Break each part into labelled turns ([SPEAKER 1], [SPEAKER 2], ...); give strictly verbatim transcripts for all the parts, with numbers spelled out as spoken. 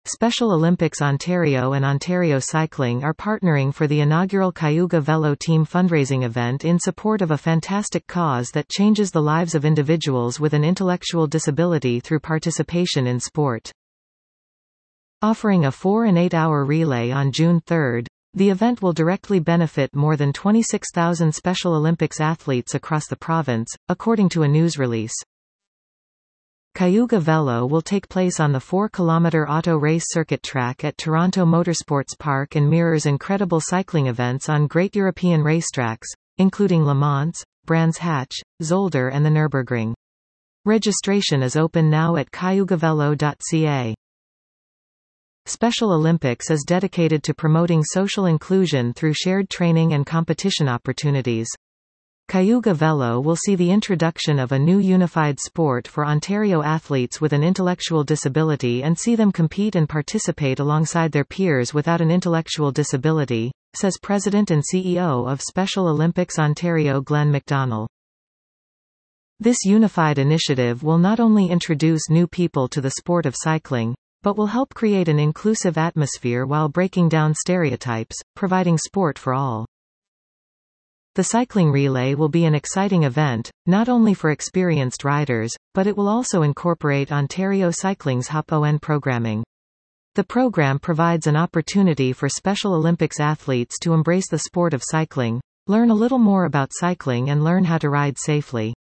[SPEAKER 1] Special Olympics Ontario and Ontario Cycling are partnering for the inaugural Cayuga Velo Team fundraising event in support of a fantastic cause that changes the lives of individuals with an intellectual disability through participation in sport. Offering a four and eight hour relay on June third, the event will directly benefit more than twenty-six thousand Special Olympics athletes across the province, according to a news release. Cayuga Velo will take place on the four kilometre auto race circuit track at Toronto Motorsports Park and mirrors incredible cycling events on great European racetracks, including Le Mans, Brands Hatch, Zolder and the Nürburgring. Registration is open now at cayuga velo dot c a. Special Olympics is dedicated to promoting social inclusion through shared training and competition opportunities. Cayuga Velo will see the introduction of a new unified sport for Ontario athletes with an intellectual disability and see them compete and participate alongside their peers without an intellectual disability, says President and C E O of Special Olympics Ontario Glenn McDonnell. This unified initiative will not only introduce new people to the sport of cycling, but will help create an inclusive atmosphere while breaking down stereotypes, providing sport for all. The cycling relay will be an exciting event, not only for experienced riders, but it will also incorporate Ontario Cycling's Hop On programming. The program provides an opportunity for Special Olympics athletes to embrace the sport of cycling, learn a little more about cycling and learn how to ride safely.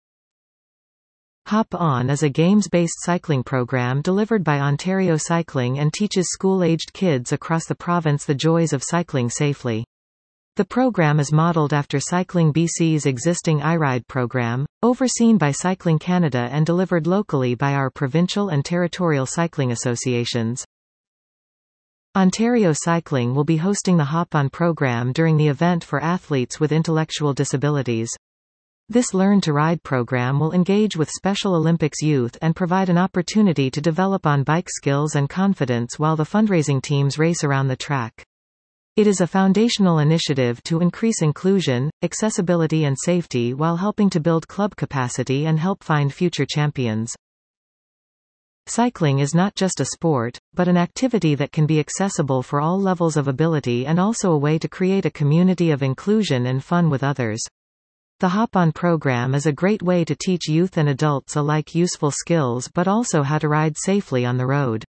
[SPEAKER 1] Hop On is a games-based cycling program delivered by Ontario Cycling and teaches school-aged kids across the province the joys of cycling safely. The program is modelled after Cycling B C's existing iRide program, overseen by Cycling Canada and delivered locally by our provincial and territorial cycling associations. Ontario Cycling will be hosting the Hop On program during the event for athletes with intellectual disabilities. This Learn to Ride program will engage with Special Olympics youth and provide an opportunity to develop on-bike skills and confidence while the fundraising teams race around the track. It is a foundational initiative to increase inclusion, accessibility and safety while helping to build club capacity and help find future champions. Cycling is not just a sport, but an activity that can be accessible for all levels of ability and also a way to create a community of inclusion and fun with others. The Hop On program is a great way to teach youth and adults alike useful skills but also how to ride safely on the road.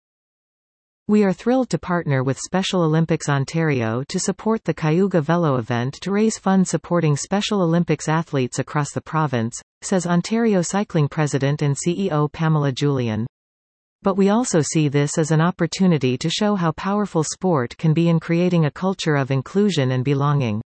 [SPEAKER 1] We are thrilled to partner with Special Olympics Ontario to support the Cayuga Velo event to raise funds supporting Special Olympics athletes across the province, says Ontario Cycling President and C E O Pamela Julian. But we also see this as an opportunity to show how powerful sport can be in creating a culture of inclusion and belonging.